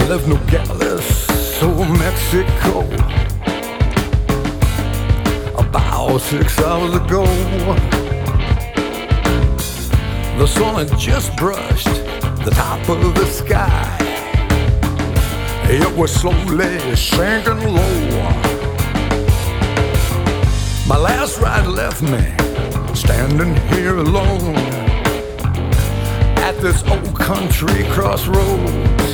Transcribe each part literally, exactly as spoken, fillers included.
left Nogales, or Mexico, about six hours ago. The sun had just brushed the top of the sky. It was slowly sinking low. My last ride left me standing here alone at this old country crossroads.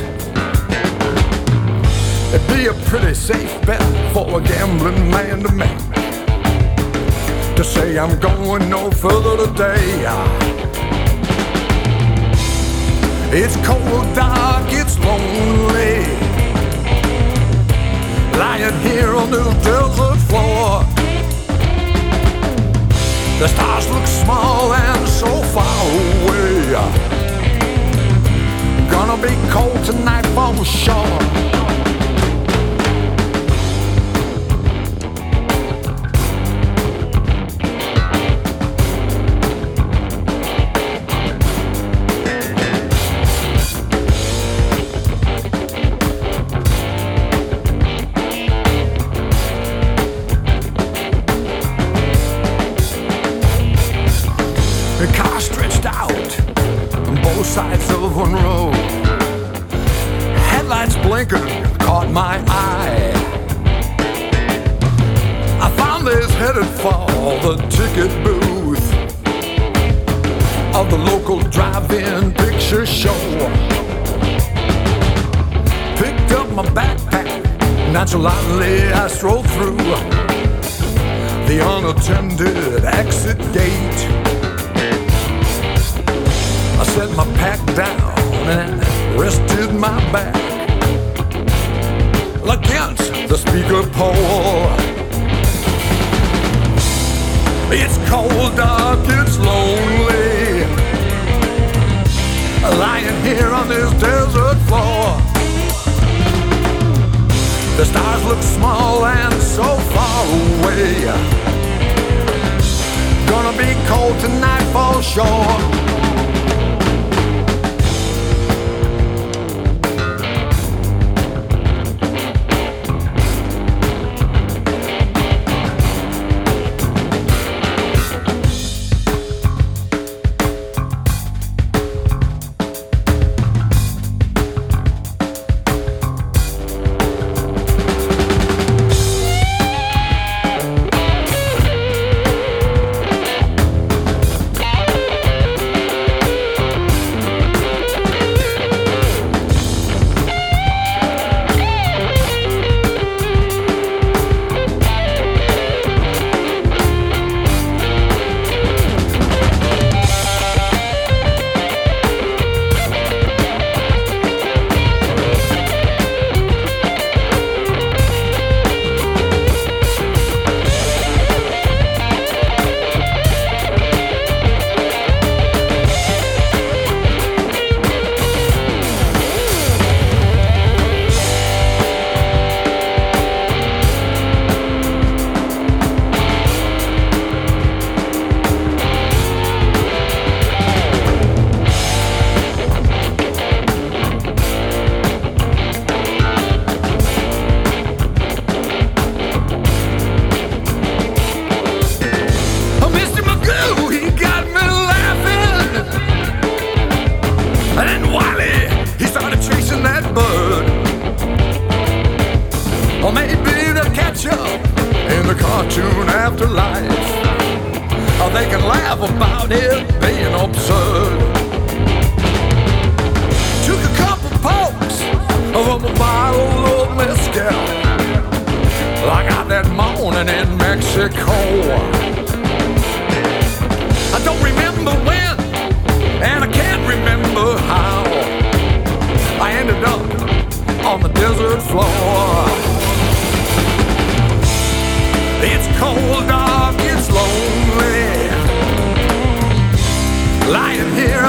It'd be a pretty safe bet for a gambling man to make to say I'm going no further today. It's cold, dark, it's lonely, lying here on this desert floor. The stars look small and so far away. Gonna be cold tonight for sure. The car stretched out on both sides of one road. Headlights blinking caught my eye. I found this headed for the ticket booth of the local drive-in picture show. Picked up my backpack, nonchalantly I strolled through the unattended exit gate. I set my pack down and rested my back against the speaker pole. It's cold, dark, it's lonely, lying here on this desert floor. The stars look small and so far away. Gonna be cold tonight for sure. Or maybe they'll catch up in the cartoon afterlife. Or they can laugh about it being absurd. Took a couple pokes from a bottle of mezcal I got that morning in Mexico. I don't remember when, and I can't remember how I ended up on the desert floor. It's cold, dark, it's lonely, lying here